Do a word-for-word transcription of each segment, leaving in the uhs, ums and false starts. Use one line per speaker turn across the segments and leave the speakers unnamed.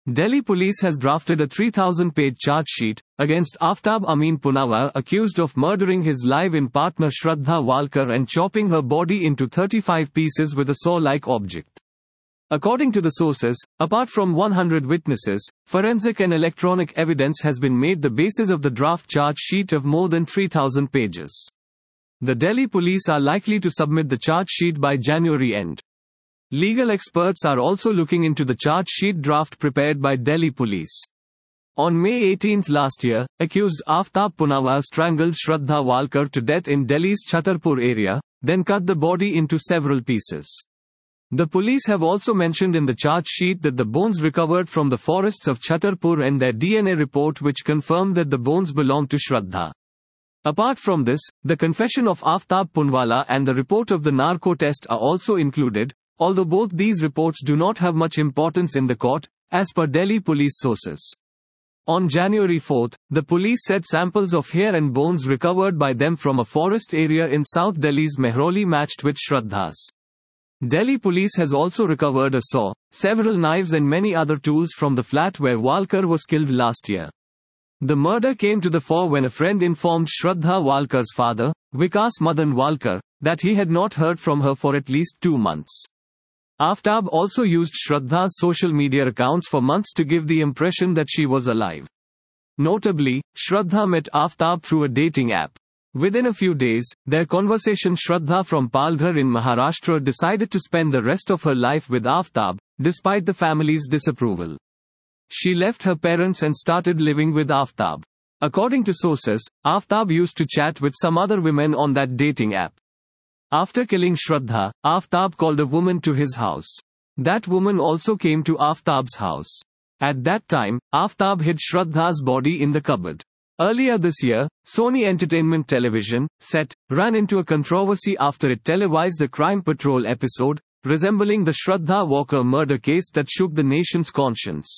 Delhi police has drafted a three thousand page charge sheet against Aftab Amin Punawar, accused of murdering his live-in partner Shraddha Walkar and chopping her body into thirty-five pieces with a saw-like object. According to the sources, apart from one hundred witnesses, forensic and electronic evidence has been made the basis of the draft charge sheet of more than three thousand pages. The Delhi police are likely to submit the charge sheet by January end. Legal experts are also looking into the charge sheet draft prepared by Delhi police. On May eighteenth last year, accused Aftab Punawar strangled Shraddha Walkar to death in Delhi's Chhatarpur area, then cut the body into several pieces. The police have also mentioned in the charge sheet that the bones recovered from the forests of Chhatarpur and their D N A report which confirmed that the bones belonged to Shraddha. Apart from this, the confession of Aftab Punwala and the report of the narco test are also included, although both these reports do not have much importance in the court, as per Delhi police sources. On January fourth, the police said samples of hair and bones recovered by them from a forest area in South Delhi's Mehrauli matched with Shraddha's. Delhi police has also recovered a saw, several knives and many other tools from the flat where Walkar was killed last year. The murder came to the fore when a friend informed Shraddha Walkar's father, Vikas Madan Walkar, that he had not heard from her for at least two months. Aftab also used Shraddha's social media accounts for months to give the impression that she was alive. Notably, Shraddha met Aftab through a dating app. Within a few days, their conversation Shraddha from Palghar in Maharashtra decided to spend the rest of her life with Aftab, despite the family's disapproval. She left her parents and started living with Aftab. According to sources, Aftab used to chat with some other women on that dating app. After killing Shraddha, Aftab called a woman to his house. That woman also came to Aftab's house. At that time, Aftab hid Shraddha's body in the cupboard. Earlier this year, Sony Entertainment Television, set, ran into a controversy after it televised a Crime Patrol episode, resembling the Shraddha Walkar murder case that shook the nation's conscience.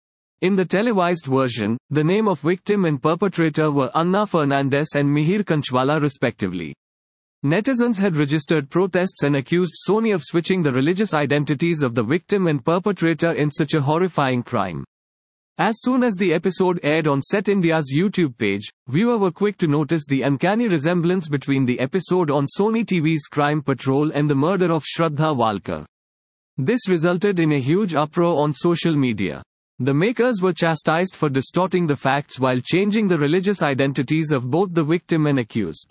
In the televised version, the name of victim and perpetrator were Anna Fernandez and Mihir Kanchwala respectively. Netizens had registered protests and accused Sony of switching the religious identities of the victim and perpetrator in such a horrifying crime. As soon as the episode aired on Set India's YouTube page, viewers were quick to notice the uncanny resemblance between the episode on Sony T V's Crime Patrol and the murder of Shraddha Walkar. This resulted in a huge uproar on social media. The makers were chastised for distorting the facts while changing the religious identities of both the victim and accused.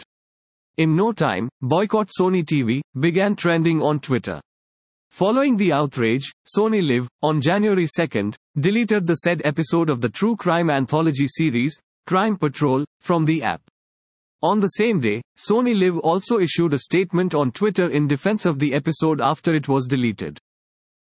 In no time, Boycott Sony T V began trending on Twitter. Following the outrage, Sony Live, on January second, deleted the said episode of the true crime anthology series, Crime Patrol, from the app. On the same day, Sony Live also issued a statement on Twitter in defense of the episode after it was deleted.